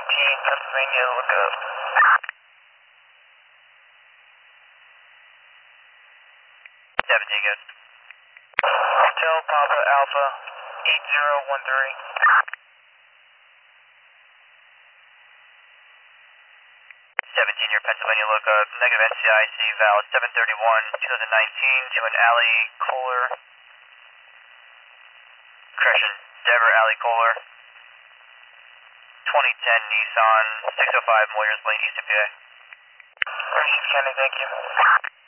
Pennsylvania, look up. Good. Hotel Papa Alpha 8013. 17 year Pennsylvania lookup, negative NCIC Val 731 2019 to an Alley Kohler. Correction, Dever Alley Kohler. 2010 Nissan 605 Moyers Lane, Eastern PA. Chief County, thank you.